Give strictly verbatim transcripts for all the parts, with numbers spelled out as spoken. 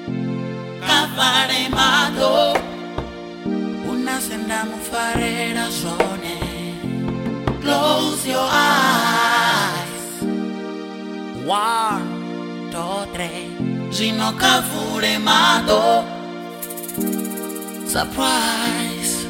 Cavare mato una senda mufare ragione. Close your eyes. One, two, three. Gino cavure mato. Surprise.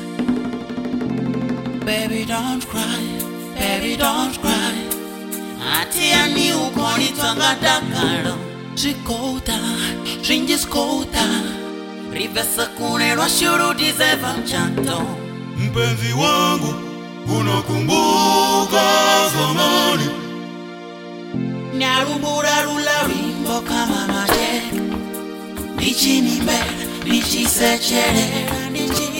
Baby don't cry, baby don't cry. Atiani ukoni twanga dakaro. Jikota, jinjiskota. Rivesa kune rwa shuru dizeva mchanto. Mpenzi wangu, unakumbuka zamani. Nyarubura rula rimbo kama maje. Nichi nimbe, nichi sechere, nichi